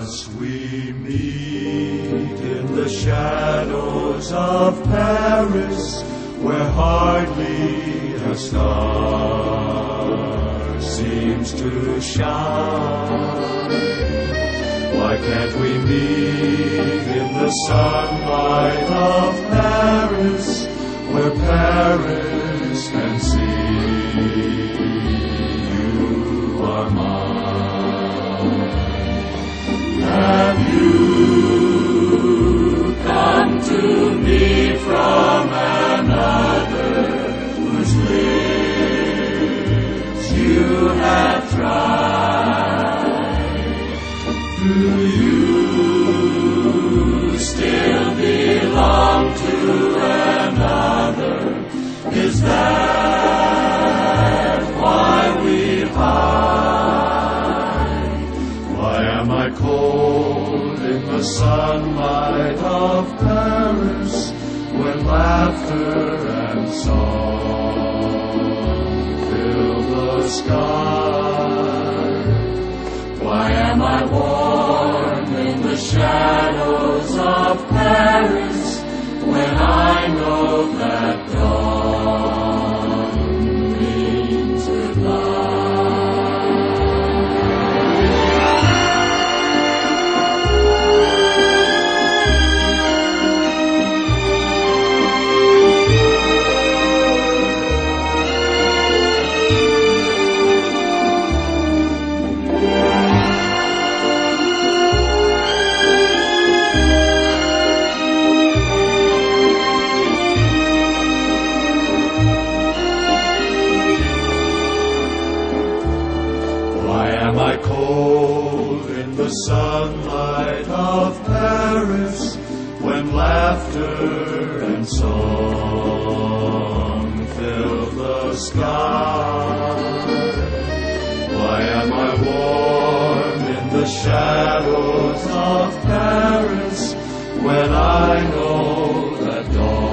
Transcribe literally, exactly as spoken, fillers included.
Thus we meet in the shadows of Paris, where hardly a star seems to shine. Why can't we meet in the sunlight of Paris, where Paris can see you are mine? Have you come to me from another whose lips you have tried? Do you still belong to another? Is that why we hide? Why am I cold in the sunlight of Paris, when laughter and song fill the sky? Why am I warm in the shadows of Paris, when I know that dawn means goodbye? Am I cold in the sunlight of Paris, when laughter and song fill the sky? Why am I warm in the shadows of Paris, when I know that dawn